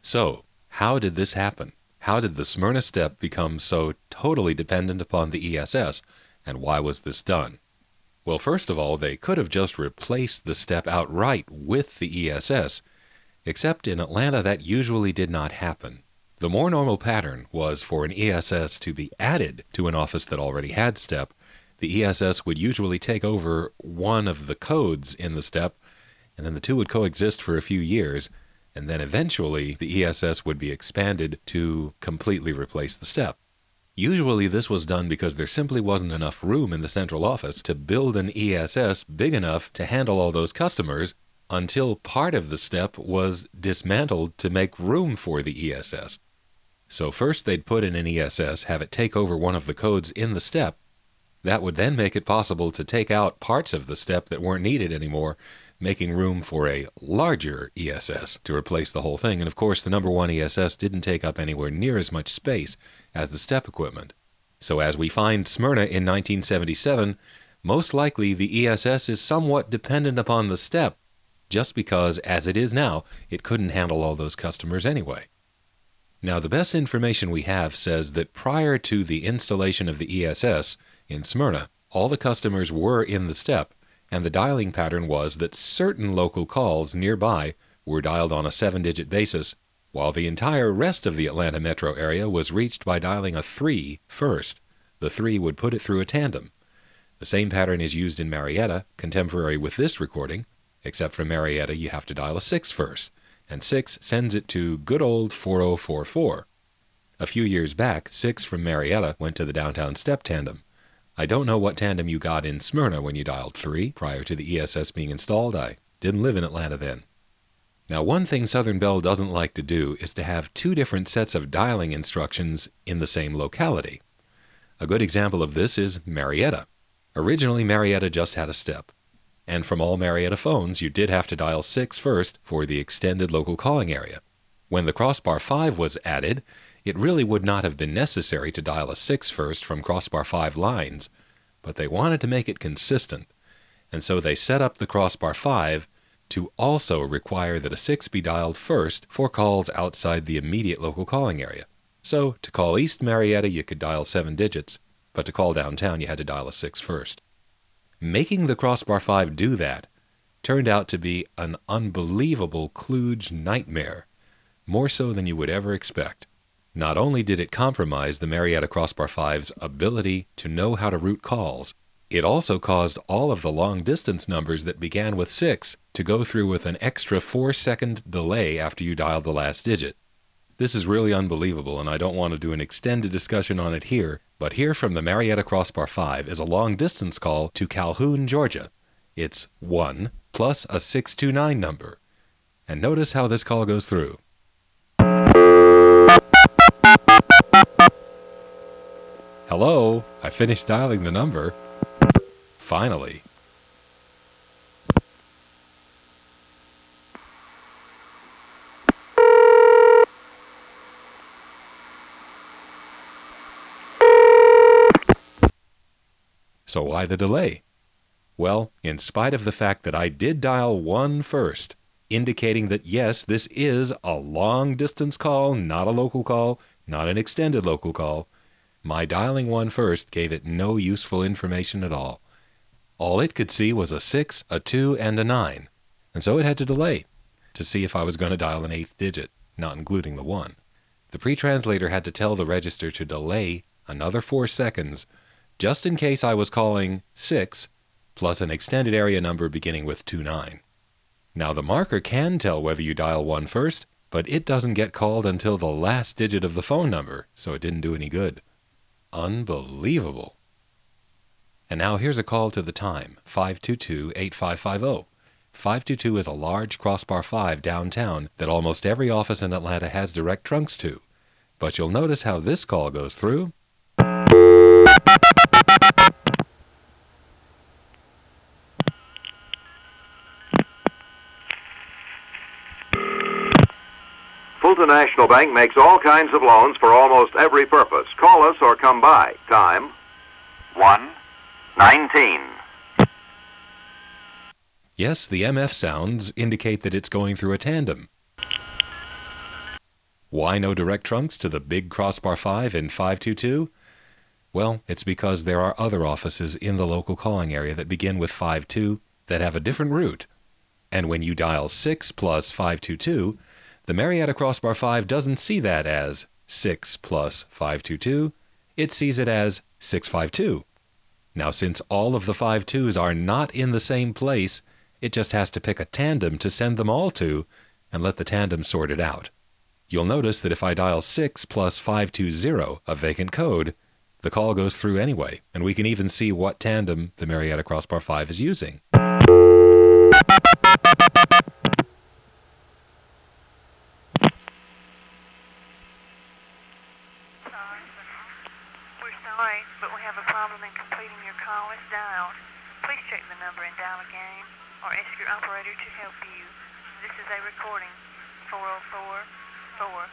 So, how did this happen? How did the Smyrna step become so totally dependent upon the ESS, and why was this done? Well, first of all, they could have just replaced the step outright with the ESS, except in Atlanta that usually did not happen. The more normal pattern was for an ESS to be added to an office that already had step. The ESS would usually take over one of the codes in the step, and then the two would coexist for a few years, and then eventually the ESS would be expanded to completely replace the step. Usually this was done because there simply wasn't enough room in the central office to build an ESS big enough to handle all those customers until part of the step was dismantled to make room for the ESS. So first they'd put in an ESS, have it take over one of the codes in the step. That would then make it possible to take out parts of the step that weren't needed anymore, making room for a larger ESS to replace the whole thing. And of course, the number one ESS didn't take up anywhere near as much space as the step equipment. So as we find Smyrna in 1977, most likely the ESS is somewhat dependent upon the step, just because, as it is now, it couldn't handle all those customers anyway. Now, the best information we have says that prior to the installation of the ESS in Smyrna, all the customers were in the step, and the dialing pattern was that certain local calls nearby were dialed on a 7-digit basis, while the entire rest of the Atlanta metro area was reached by dialing a 3 first. The 3 would put it through a tandem. The same pattern is used in Marietta, contemporary with this recording, except for Marietta you have to dial a 6 first, and 6 sends it to good old 4044. A few years back, 6 from Marietta went to the downtown step tandem. I don't know what tandem you got in Smyrna when you dialed 3 prior to the ESS being installed. I didn't live in Atlanta then. Now, one thing Southern Bell doesn't like to do is to have two different sets of dialing instructions in the same locality. A good example of this is Marietta. Originally, Marietta just had a step. And from all Marietta phones, you did have to dial 6 first for the extended local calling area. When the Crossbar 5 was added, it really would not have been necessary to dial a 6 first from Crossbar 5 lines, but they wanted to make it consistent, and so they set up the Crossbar 5 to also require that a 6 be dialed first for calls outside the immediate local calling area. So, to call East Marietta you could dial 7 digits, but to call downtown you had to dial a 6 first. Making the Crossbar 5 do that turned out to be an unbelievable kludge nightmare, more so than you would ever expect. Not only did it compromise the Marietta Crossbar 5's ability to know how to route calls, it also caused all of the long-distance numbers that began with 6 to go through with an extra 4-second delay after you dialed the last digit. This is really unbelievable, and I don't want to do an extended discussion on it here, but here from the Marietta Crossbar 5 is a long-distance call to Calhoun, Georgia. It's 1 plus a 629 number. And notice how this call goes through. Hello, I finished dialing the number. Finally. So why the delay? Well, in spite of the fact that I did dial 1 first, indicating that yes, this is a long-distance call, not a local call, not an extended local call, my dialing 1 first gave it no useful information at all. All it could see was a 6, a 2, and a 9, and so it had to delay to see if I was going to dial an 8th digit, not including the 1. The pre-translator had to tell the register to delay another 4 seconds just in case I was calling 6 plus an extended area number beginning with 29. Now the marker can tell whether you dial 1 first, but it doesn't get called until the last digit of the phone number, so it didn't do any good. Unbelievable. And now here's a call to the time, 522-8550. 522 is a large Crossbar 5 downtown that almost every office in Atlanta has direct trunks to. But you'll notice how this call goes through. Fulton National Bank makes all kinds of loans for almost every purpose. Call us or come by. Time, 1:19. Yes, the MF sounds indicate that it's going through a tandem. Why no direct trunks to the big crossbar 5 in 522? Well, it's because there are other offices in the local calling area that begin with 52 that have a different route. And when you dial 6 plus 522, the Marietta crossbar 5 doesn't see that as 6 plus 522. It sees it as 652. Now, since all of the 52s are not in the same place, it just has to pick a tandem to send them all to and let the tandem sort it out. You'll notice that if I dial 6 plus 520, a vacant code, the call goes through anyway, and we can even see what tandem the Marietta crossbar 5 is using. Sorry, but we have a problem in completing your call as dialed. Please check the number and dial again, or ask your operator to help you. This is a recording. 4044.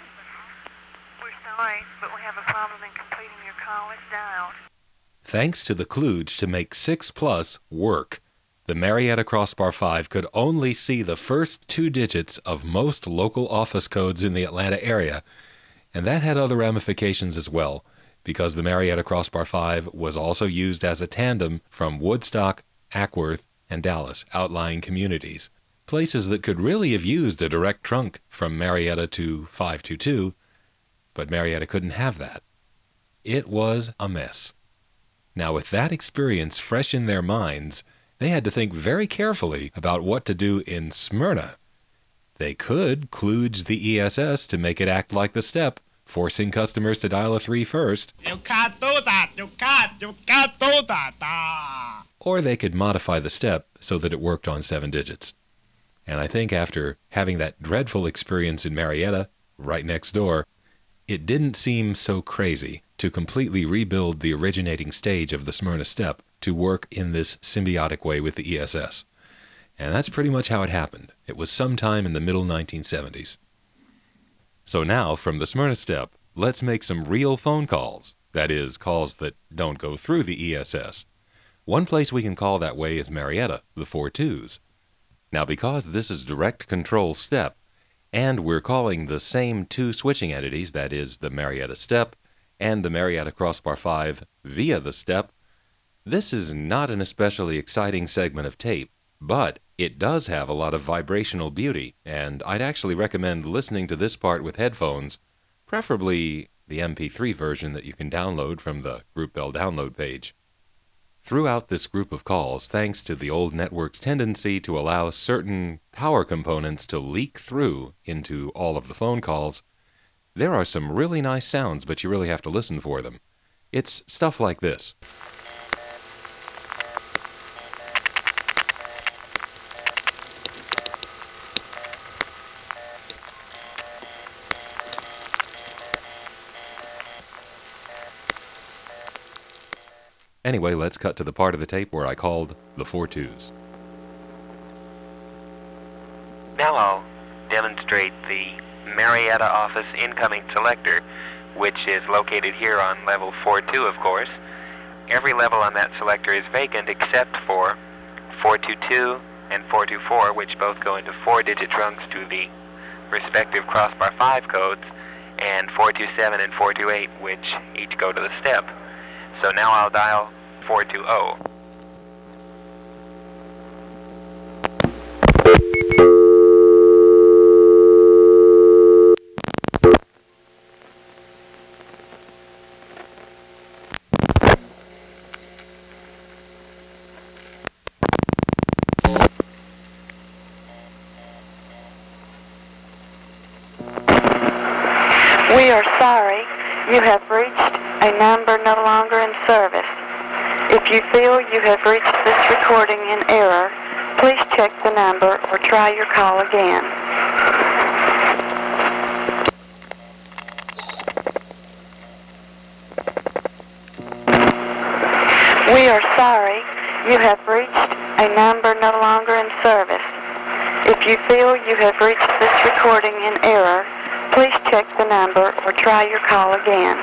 We're sorry, but we have a problem in completing your call as dialed. Thanks to the kludge to make 6 plus work, the Marietta crossbar 5 could only see the first 2 digits of most local office codes in the Atlanta area, and that had other ramifications as well, because the Marietta crossbar 5 was also used as a tandem from Woodstock, Ackworth, and Dallas, outlying communities, places that could really have used a direct trunk from Marietta to 522, but Marietta couldn't have that. It was a mess. Now, with that experience fresh in their minds, they had to think very carefully about what to do in Smyrna. They could kludge the ESS to make it act like the step, forcing customers to dial a 3 first. You can't do that! You can't do that! Ah. Or they could modify the step so that it worked on 7 digits. And I think after having that dreadful experience in Marietta, right next door, it didn't seem so crazy to completely rebuild the originating stage of the Smyrna step to work in this symbiotic way with the ESS. And that's pretty much how it happened. It was sometime in the middle 1970s. So now, from the Smyrna step, let's make some real phone calls. That is, calls that don't go through the ESS. One place we can call that way is Marietta, the 42s. Now, because this is direct control step, and we're calling the same 2 switching entities, that is, the Marietta step and the Marietta crossbar 5 via the step, this is not an especially exciting segment of tape, but it does have a lot of vibrational beauty, and I'd actually recommend listening to this part with headphones, preferably the MP3 version that you can download from the Group Bell download page. Throughout this group of calls, thanks to the old network's tendency to allow certain power components to leak through into all of the phone calls, there are some really nice sounds, but you really have to listen for them. It's stuff like this. Anyway, let's cut to the part of the tape where I called the 42s. Now I'll demonstrate the Marietta office incoming selector, which is located here on level 42, of course. Every level on that selector is vacant except for 422 and 424, which both go into 4-digit trunks to the respective crossbar 5 codes, and 427 and 428, which each go to the step. So now I'll dial 420. We are sorry. You have reached a number no longer in service. If you feel you have reached this recording in error, please check the number or try your call again. We are sorry. You have reached a number no longer in service. If you feel you have reached this recording in error, please check the number or try your call again.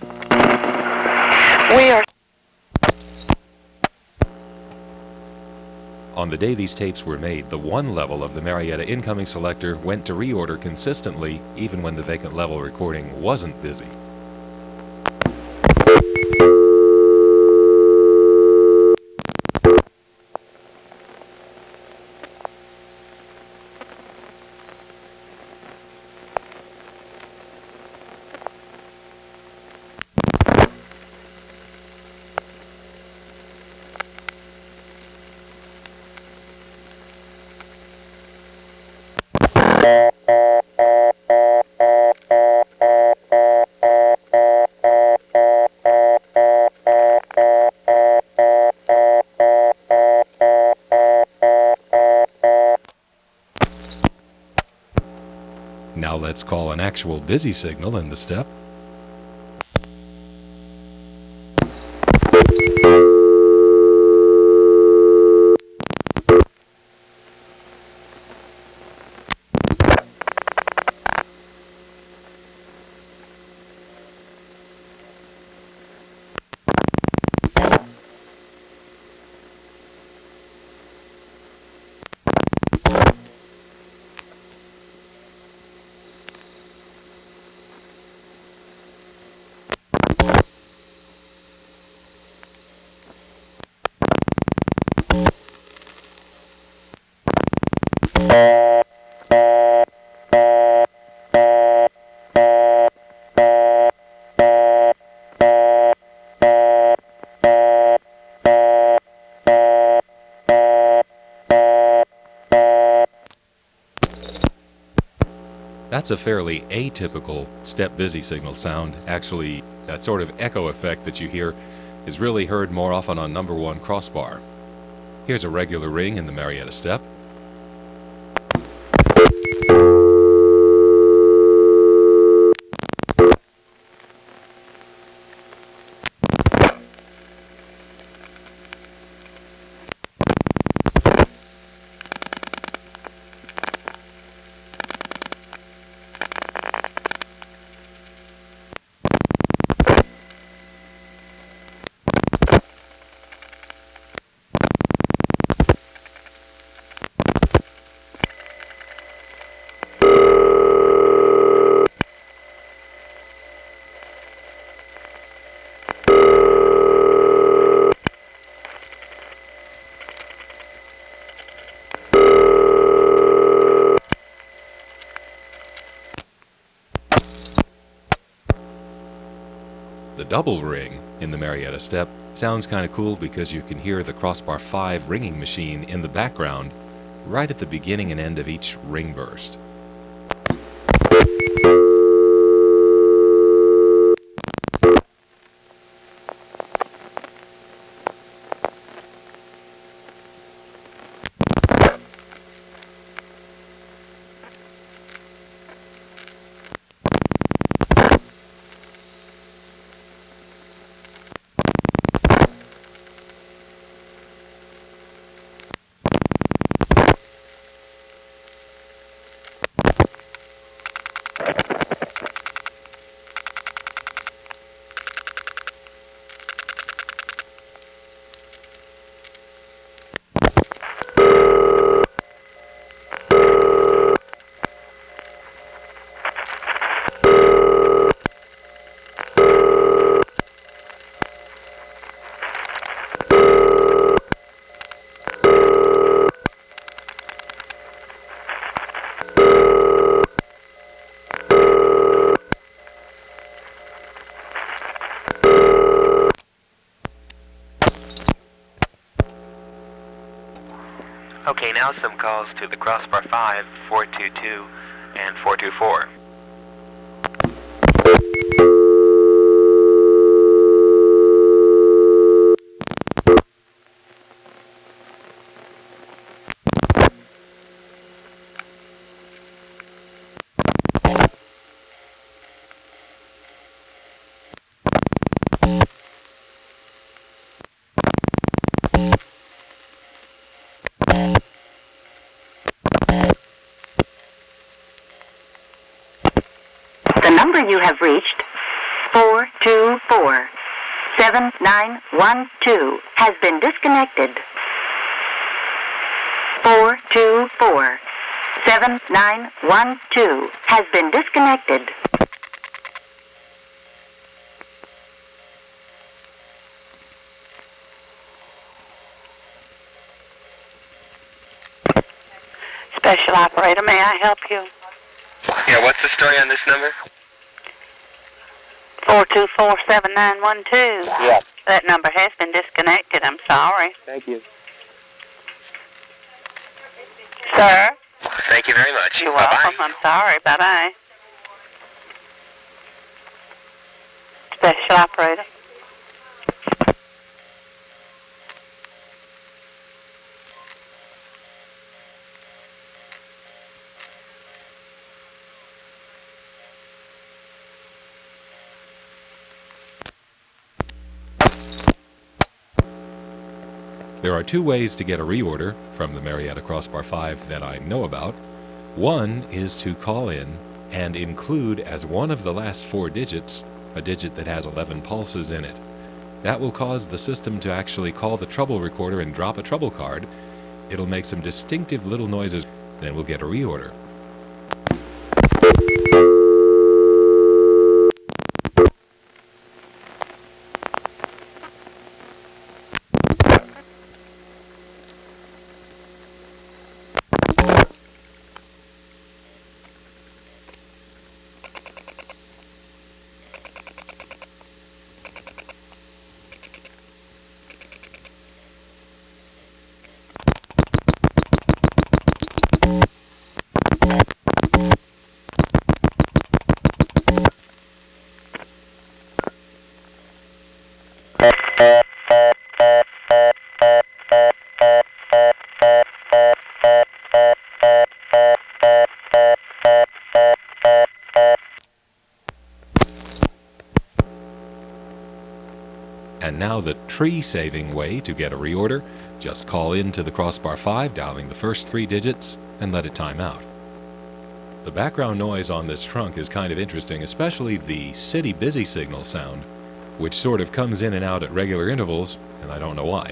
We are On the day these tapes were made, the 1 level of the Marietta incoming selector went to reorder consistently, even when the vacant level recording wasn't busy. Now let's call an actual busy signal in the step. That's a fairly atypical step busy signal sound. Actually, that sort of echo effect that you hear is really heard more often on number 1 crossbar. Here's a regular ring in the Marietta step. The double ring in the Marietta step sounds kind of cool because you can hear the crossbar 5 ringing machine in the background right at the beginning and end of each ring burst. Okay, now some calls to the crossbar 5, 422, and 424. The number you have reached, 424-7912, has been disconnected. 424 7912 has been disconnected. Special operator, may I help you? Yeah, what's the story on this number? 424-7912. Yeah. That number has been disconnected. I'm sorry. Thank you. Sir? Thank you very much. You're Bye-bye. welcome. I'm sorry. Bye-bye. Special operator. There are two ways to get a reorder from the Marietta Crossbar 5 that I know about. One is to call in and include as one of the last four digits a digit that has 11 pulses in it. That will cause the system to actually call the trouble recorder and drop a trouble card. It'll make some distinctive little noises, then we'll get a reorder. And now the tree-saving way to get a reorder. Just call in to the Crossbar 5, dialing the first three digits, and let it time out. The background noise on this trunk is kind of interesting, especially the city busy signal sound, which sort of comes in and out at regular intervals, and I don't know why.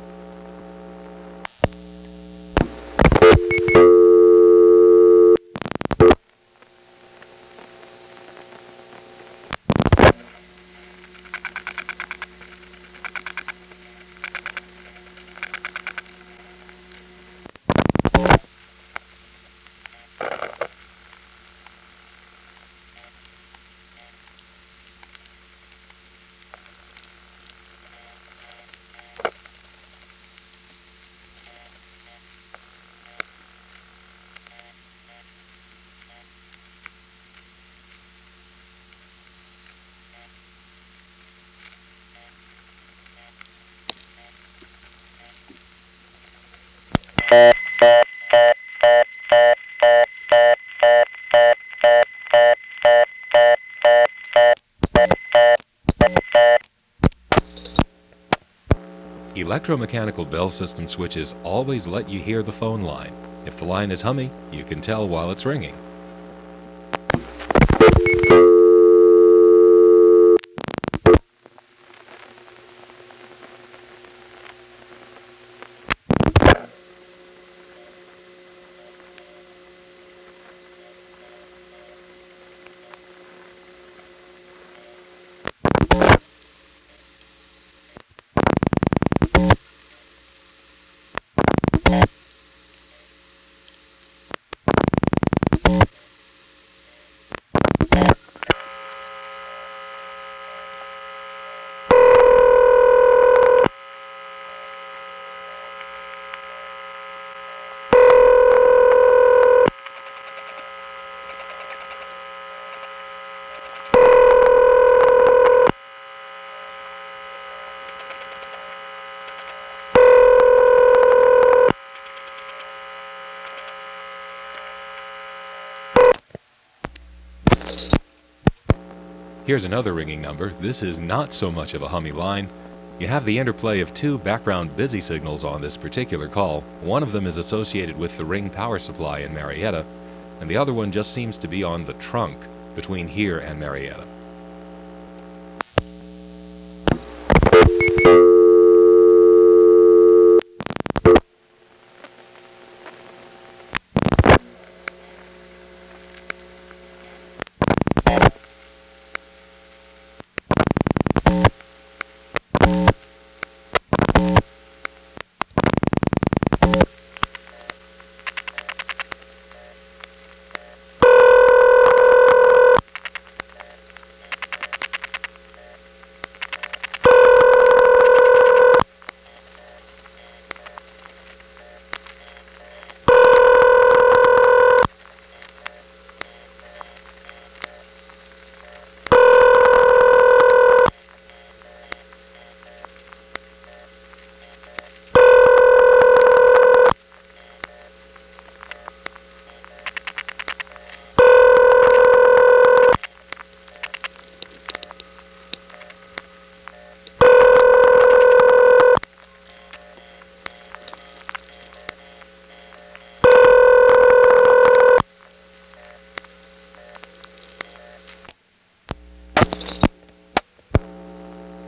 Electromechanical bell system switches always let you hear the phone line. If the line is humming, you can tell while it's ringing. Here's another ringing number. This is not so much of a hummy line. You have the interplay of two background busy signals on this particular call. One of them is associated with the Ring power supply in Marietta, and the other one just seems to be on the trunk between here and Marietta.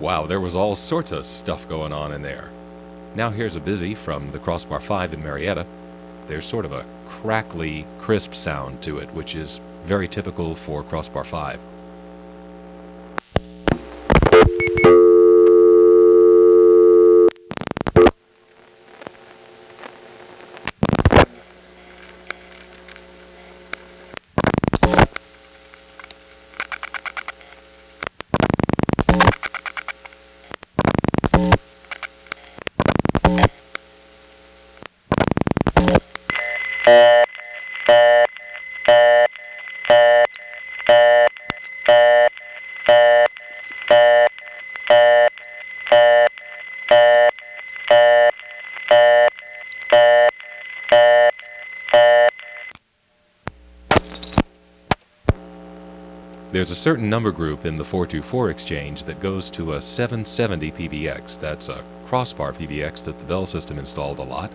Wow, there was all sorts of stuff going on in there. Now here's a busy from the Crossbar 5 in Marietta. There's sort of a crackly, crisp sound to it, which is very typical for Crossbar 5. There's a certain number group in the 424 exchange that goes to a 770 PBX. That's a crossbar PBX that the Bell system installed a lot.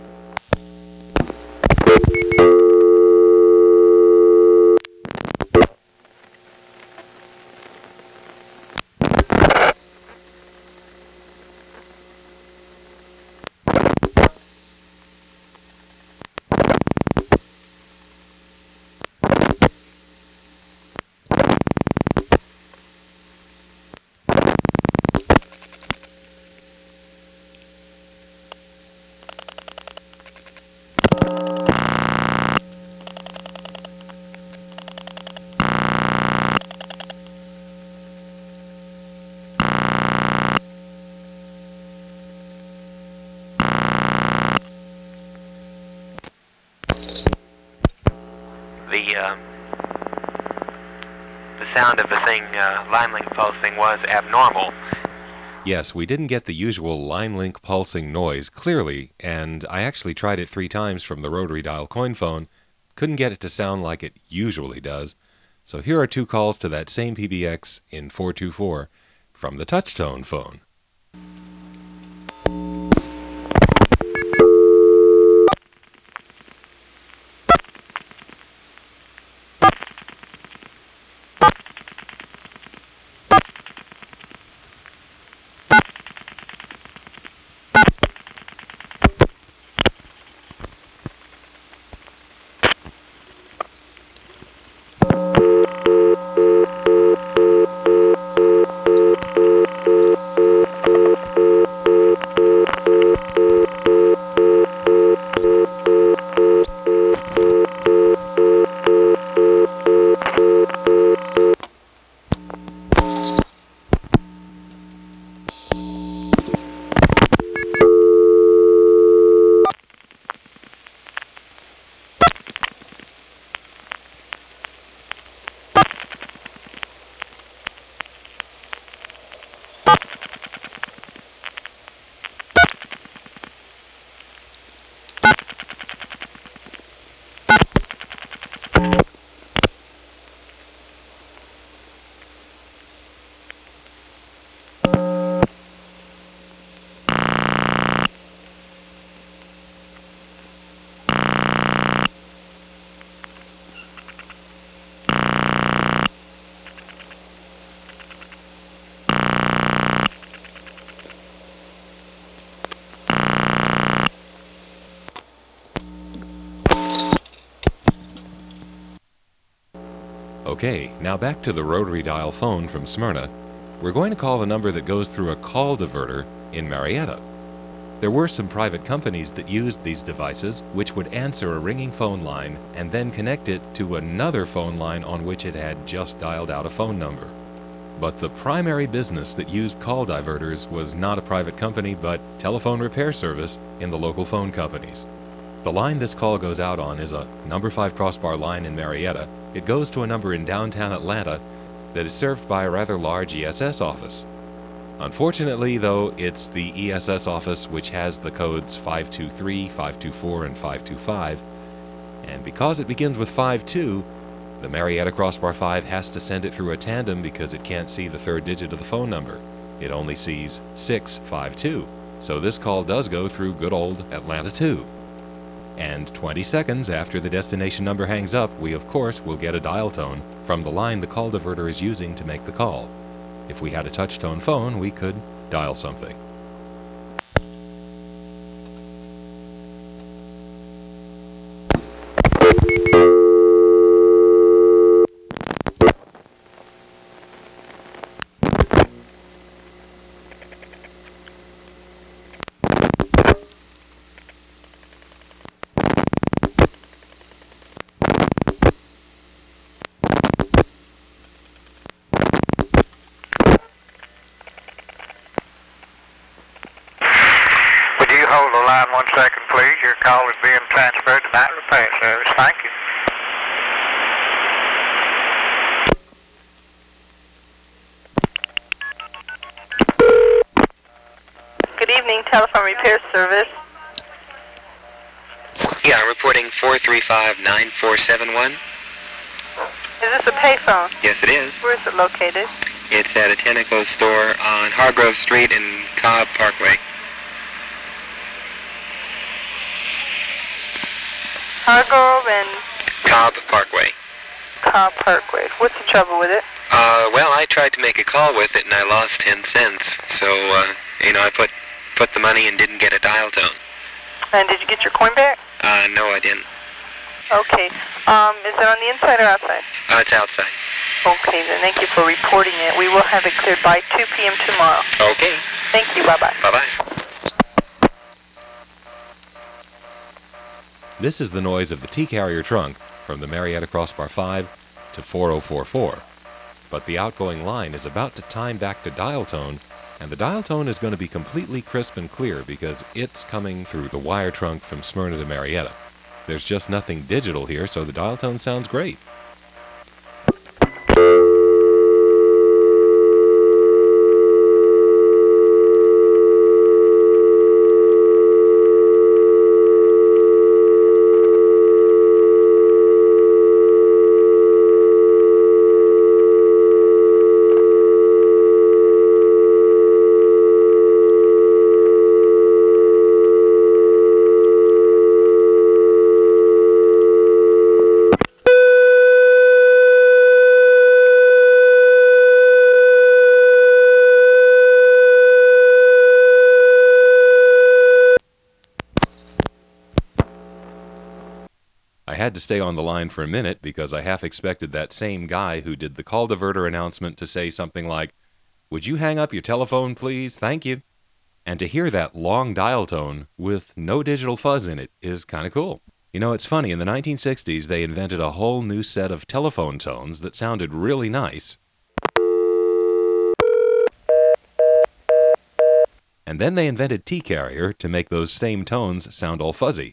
The sound of the thing, line link pulsing, was abnormal. Yes, we didn't get the usual line link pulsing noise clearly, and I actually tried it 3 times from the rotary dial coin phone. Couldn't get it to sound like it usually does. So here are 2 calls to that same PBX in 424 from the touch-tone phone. Okay, now back to the rotary dial phone from Smyrna. We're going to call the number that goes through a call diverter in Marietta. There were some private companies that used these devices, which would answer a ringing phone line and then connect it to another phone line on which it had just dialed out a phone number. But the primary business that used call diverters was not a private company, but telephone repair service in the local phone companies. The line this call goes out on is a number 5 crossbar line in Marietta. It goes to a number in downtown Atlanta that is served by a rather large ESS office. Unfortunately, though, it's the ESS office which has the codes 523, 524, and 525, and because it begins with 52, the Marietta Crossbar 5 has to send it through a tandem because it can't see the 3rd digit of the phone number. It only sees 652, so this call does go through good old Atlanta 2. And 20 seconds after the destination number hangs up, we of course will get a dial tone from the line the call diverter is using to make the call. If we had a touch-tone phone, we could dial something. Hold the line 1 second, please. Your call is being transferred to night repair service. Thank you. Good evening, telephone repair service. Yeah, reporting 435-9471. Is this a payphone? Yes, it is. Where is it located? It's at a Tenneco store on Hargrove Street and Cobb Parkway. Hargrove and Cobb Parkway. Cobb Parkway. What's the trouble with it? Well, I tried to make a call with it and I lost 10 cents. So, I put the money and didn't get a dial tone. And did you get your coin back? No, I didn't. Okay. Is it on the inside or outside? It's outside. Okay, then thank you for reporting it. We will have it cleared by 2 p.m. tomorrow. Okay. Thank you. Bye-bye. Bye-bye. This is the noise of the T-Carrier trunk from the Marietta Crossbar 5 to 4044. But the outgoing line is about to time back to dial tone, and the dial tone is going to be completely crisp and clear because it's coming through the wire trunk from Smyrna to Marietta. There's just nothing digital here, so the dial tone sounds great. I had to stay on the line for a minute because I half expected that same guy who did the call diverter announcement to say something like, "Would you hang up your telephone, please? Thank you." And to hear that long dial tone with no digital fuzz in it is kind of cool. You know, it's funny, in the 1960s they invented a whole new set of telephone tones that sounded really nice. And then they invented T-Carrier to make those same tones sound all fuzzy.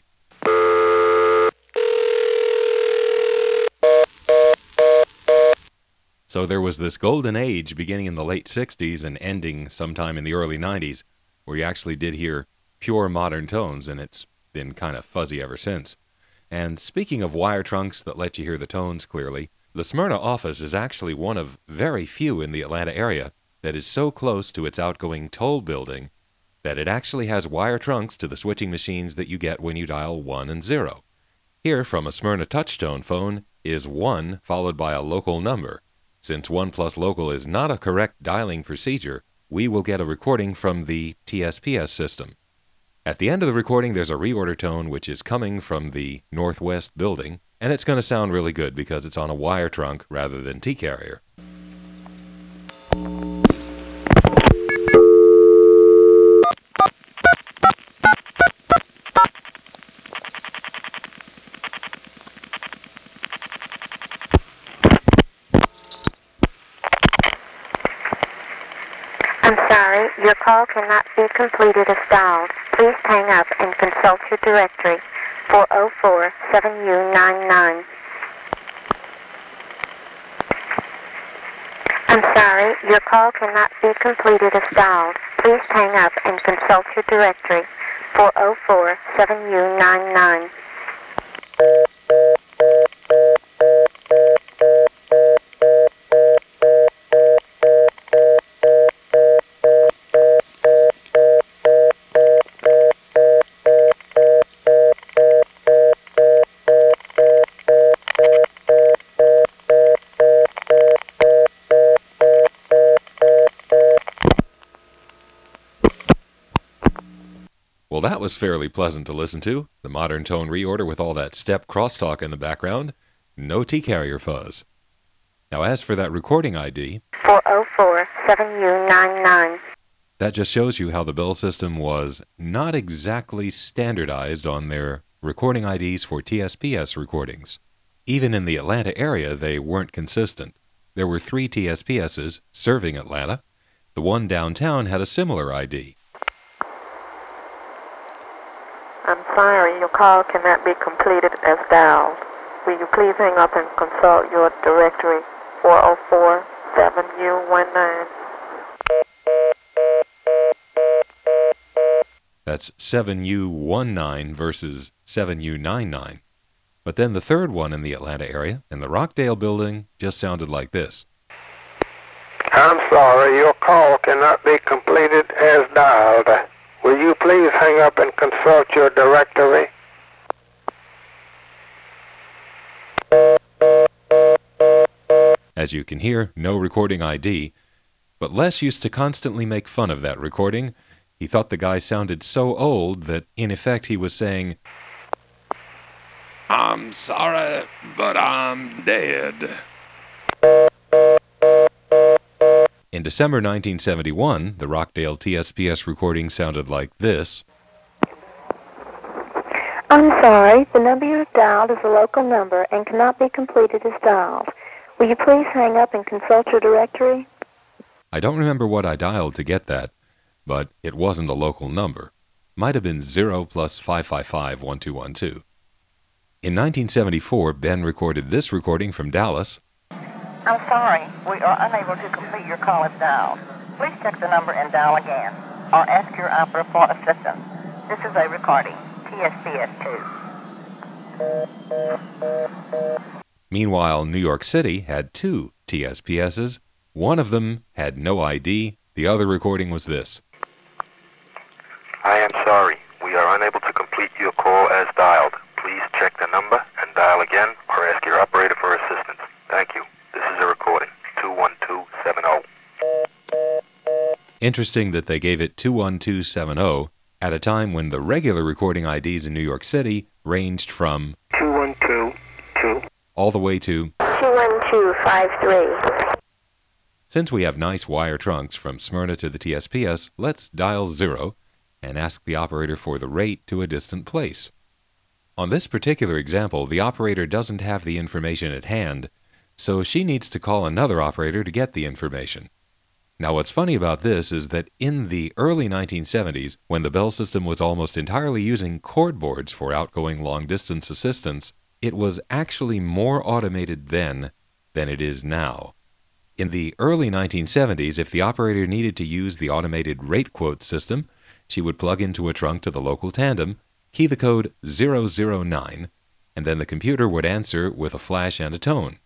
So there was this golden age beginning in the late 60s and ending sometime in the early 90s where you actually did hear pure modern tones, and it's been kind of fuzzy ever since. And speaking of wire trunks that let you hear the tones clearly, the Smyrna office is actually one of very few in the Atlanta area that is so close to its outgoing toll building that it actually has wire trunks to the switching machines that you get when you dial 1 and 0. Here from a Smyrna touch-tone phone is 1 followed by a local number. Since 1 plus local is not a correct dialing procedure, we will get a recording from the TSPS system. At the end of the recording, there's a reorder tone which is coming from the Northwest building, and it's going to sound really good because it's on a wire trunk rather than T-Carrier. I'm sorry, your call cannot be completed as dialed. Please hang up and consult your directory. 404-7U99. I'm sorry, your call cannot be completed as dialed. Please hang up and consult your directory. 404-7U99. that was fairly pleasant to listen to. The modern tone reorder with all that step crosstalk in the background. No T-carrier fuzz. Now as for that recording ID, 404-7U99. that just shows you how the Bell system was not exactly standardized on their recording IDs for TSPS recordings. Even in the Atlanta area, they weren't consistent. There were 3 TSPSs serving Atlanta. The one downtown had a similar ID. I'm sorry, your call cannot be completed as dialed. Will you please hang up and consult your directory 404-7U19. That's 7U19 versus 7U99. But then the third one in the Atlanta area, in the Rockdale building, just sounded like this. I'm sorry, your call cannot be completed as dialed. Will you please hang up and consult your directory? As you can hear, no recording ID, but Les used to constantly make fun of that recording. He thought the guy sounded so old that, in effect, he was saying, I'm sorry, but I'm dead. In December 1971, the Rockdale TSPS recording sounded like this. I'm sorry, the number you have dialed is a local number and cannot be completed as dialed. Will you please hang up and consult your directory? I don't remember what I dialed to get that, but it wasn't a local number. Might have been 0 plus 555-1212. In 1974, Ben recorded this recording from Dallas. I'm sorry, we are unable to complete your call as dialed. Please check the number and dial again, or ask your operator for assistance. This is a recording, TSPS 2. Meanwhile, New York City had 2 TSPSs. One of them had no ID. The other recording was this. I am sorry. We are unable to complete your call as dialed. Please check the number and dial again or ask your operator for assistance. Thank you. This is a recording, 21270. Interesting that they gave it 21270 at a time when the regular recording IDs in New York City ranged from 2122 all the way to 21253. Since we have nice wire trunks from Smyrna to the TSPS, let's dial 0 and ask the operator for the rate to a distant place. On this particular example, the operator doesn't have the information at hand, so she needs to call another operator to get the information. Now what's funny about this is that in the early 1970s, when the Bell system was almost entirely using cord boards for outgoing long-distance assistance, it was actually more automated then than it is now. In the early 1970s, if the operator needed to use the automated rate quote system, she would plug into a trunk to the local tandem, key the code 009, and then the computer would answer with a flash and a tone.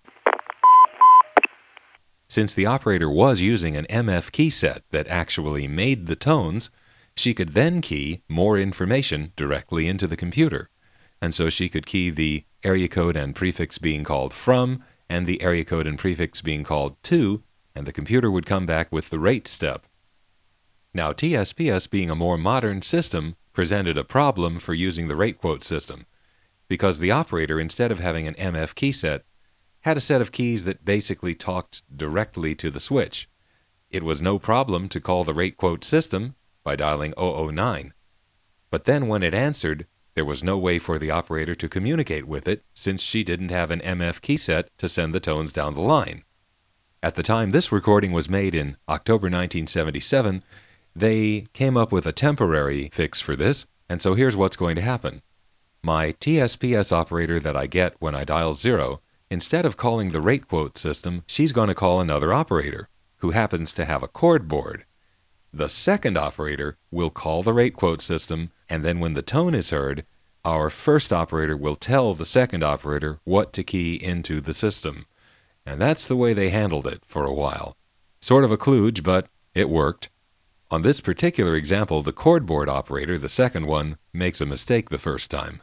Since the operator was using an MF key set that actually made the tones, she could then key more information directly into the computer. And so she could key the area code and prefix being called from, and the area code and prefix being called to, and the computer would come back with the rate step. Now, TSPS being a more modern system presented a problem for using the rate quote system, because the operator, instead of having an MF key set, had a set of keys that basically talked directly to the switch. It was no problem to call the rate quote system by dialing 009. But then when it answered, there was no way for the operator to communicate with it since she didn't have an MF key set to send the tones down the line. At the time this recording was made in October 1977, they came up with a temporary fix for this, and so here's what's going to happen. My TSPS operator that I get when I dial 0, instead of calling the rate quote system, she's going to call another operator, who happens to have a cord board. The second operator will call the rate quote system, and then when the tone is heard, our first operator will tell the second operator what to key into the system. And that's the way they handled it for a while. Sort of a kludge, but it worked. On this particular example, the cord board operator, the second one, makes a mistake the first time.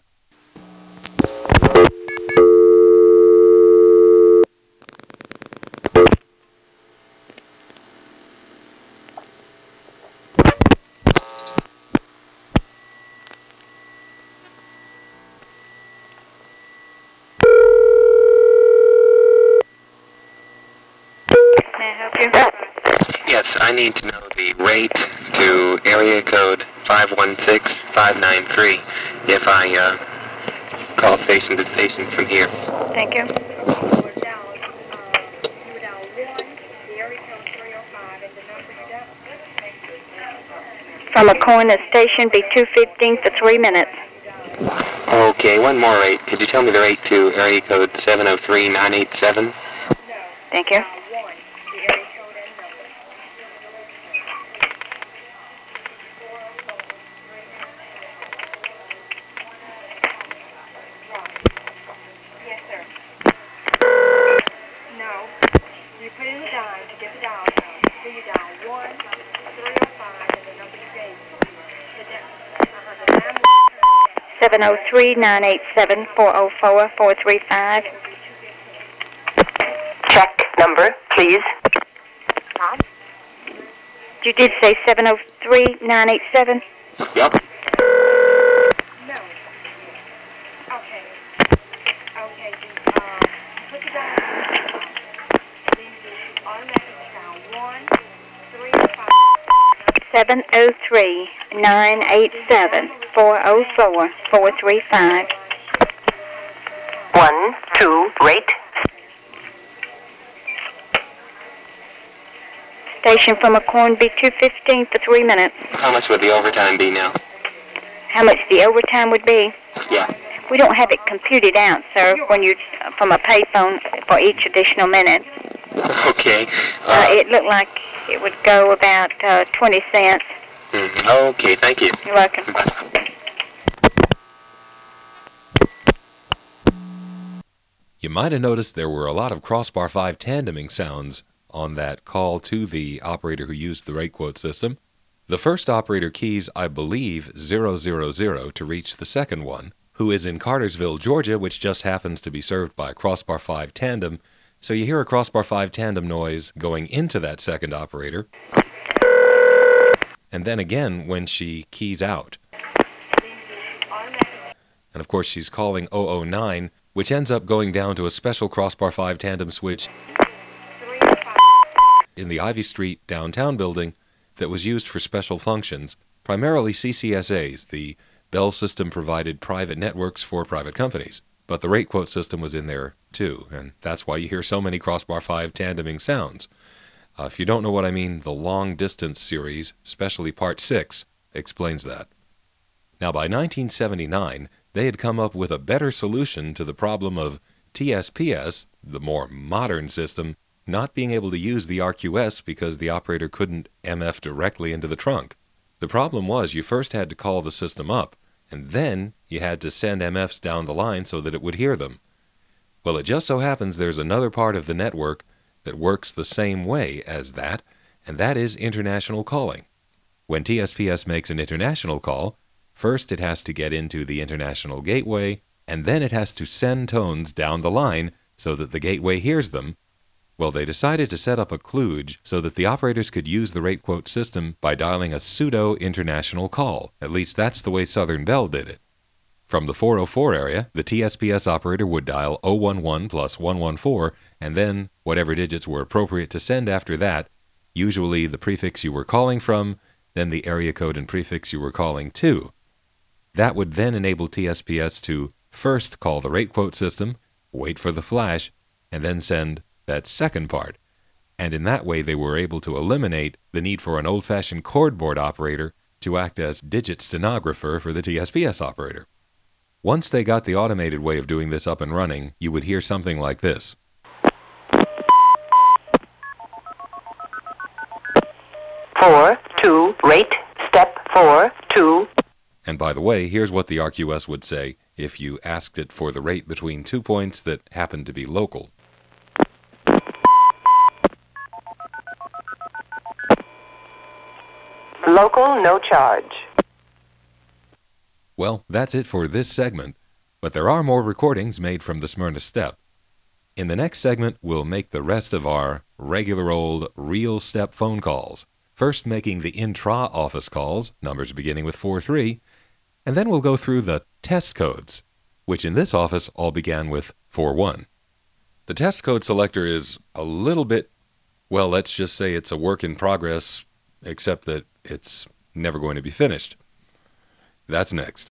you. Yes, I need to know the rate to area code 516593 if I call station to station from here. Thank you. From a corner station, be 215 for 3 minutes. Okay, one more rate. Could you tell me the rate to area code 703987? Thank you. to get the dial tone. So you dial 1, 305, and the number you gave. The 703-987-404-435. Check number, please. You did say 703-987? Yep. No. Okay. Okay, put the dial and then you automatically dial 1, 305. 703-987-404-435. 1, 2, rate. Station from McCorn be 215 for 3 minutes. How much would the overtime be now? How much the overtime would be? Yeah. We don't have it computed out, sir, when you from a payphone for each additional minute. Okay. It looked like it would go about 20 cents. Okay, thank you. You're welcome. You might have noticed there were a lot of Crossbar 5 tandeming sounds on that call to the operator who used the rate quote system. The first operator keys, I believe, 000 to reach the second one, who is in Cartersville, Georgia, which just happens to be served by Crossbar 5 tandem. So you hear a Crossbar 5 tandem noise going into that second operator, and then again when she keys out. And of course she's calling 009, which ends up going down to a special Crossbar 5 tandem switch in the Ivy Street downtown building that was used for special functions, primarily CCSAs, the Bell System-provided private networks for private companies. But the rate quote system was in there too, and that's why you hear so many Crossbar 5 tandeming sounds. If you don't know what I mean, the Long Distance series, especially Part 6, explains that. Now by 1979, they had come up with a better solution to the problem of TSPS, the more modern system, not being able to use the RQS because the operator couldn't MF directly into the trunk. The problem was you first had to call the system up, and then you had to send MFs down the line so that it would hear them. Well, it just so happens there's another part of the network that works the same way as that, and that is international calling. When TSPS makes an international call, first it has to get into the international gateway, and then it has to send tones down the line so that the gateway hears them. Well, they decided to set up a kludge so that the operators could use the rate quote system by dialing a pseudo-international call. At least that's the way Southern Bell did it. From the 404 area, the TSPS operator would dial 011 plus 114, and then whatever digits were appropriate to send after that, usually the prefix you were calling from, then the area code and prefix you were calling to. That would then enable TSPS to first call the rate quote system, wait for the flash, and then send that second part, and in that way they were able to eliminate the need for an old-fashioned cordboard operator to act as digit stenographer for the TSPS operator. Once they got the automated way of doing this up and running, you would hear something like this. 4, 2, rate, step 4, 2. And by the way, here's what the RQS would say if you asked it for the rate between 2 points that happened to be local. Local, no charge. Well, that's it for this segment, but there are more recordings made from the Smyrna Step. In the next segment, we'll make the rest of our regular old real step phone calls, first making the intra-office calls, numbers beginning with 43, and then we'll go through the test codes, which in this office all began with 41. The test code selector is a little bit Well, let's just say it's a work in progress, except that it's never going to be finished. That's next.